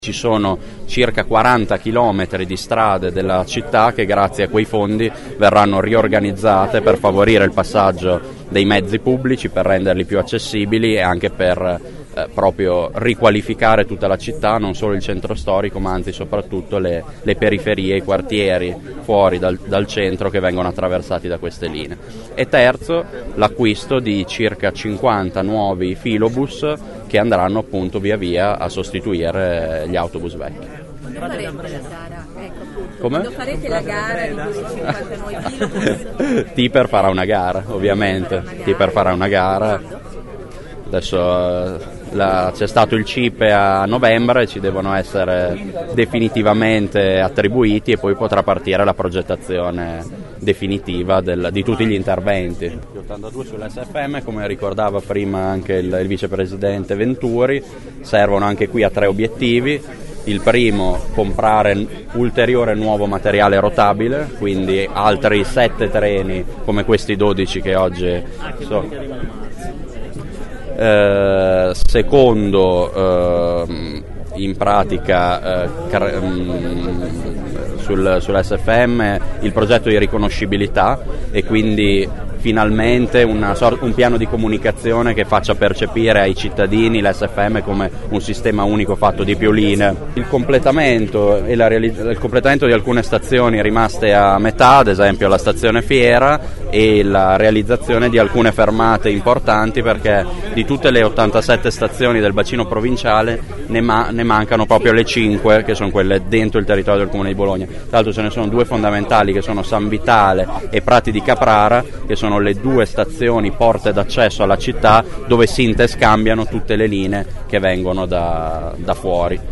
Ci sono circa 40 chilometri di strade della città che grazie a quei fondi verranno riorganizzate per favorire il passaggio dei mezzi pubblici, per renderli più accessibili e anche per proprio riqualificare tutta la città, non solo il centro storico ma anzi soprattutto le periferie, i quartieri fuori dal centro che vengono attraversati da queste linee. E terzo, l'acquisto di circa 50 nuovi filobus che andranno appunto via via a sostituire gli autobus vecchi. Quando farete la gara? Come? Quando farete la gara di questi 50 nuovi filobus? Tiper farà una gara, ovviamente. Tiper farà una gara. Adesso c'è stato il CIPE a novembre, ci devono essere definitivamente attribuiti e poi potrà partire la progettazione definitiva di tutti gli interventi. Gli 82 sull'SFM, come ricordava prima anche il vicepresidente Venturi, servono anche qui a 3 obiettivi. Il primo, comprare ulteriore nuovo materiale rotabile, quindi altri 7 treni come questi 12 che oggi sono. Secondo, in pratica sull'SFM il progetto di riconoscibilità e quindi finalmente un piano di comunicazione che faccia percepire ai cittadini l'SFM come un sistema unico fatto di più linee. Il completamento il completamento di alcune stazioni rimaste a metà, ad esempio la stazione Fiera, e la realizzazione di alcune fermate importanti, perché di tutte le 87 stazioni del bacino provinciale ne mancano proprio le 5 che sono quelle dentro il territorio del Comune di Bologna. Tra l'altro ce ne sono 2 fondamentali che sono San Vitale e Prati di Caprara, che sono le 2 stazioni porte d'accesso alla città dove si interscambiano tutte le linee che vengono da fuori.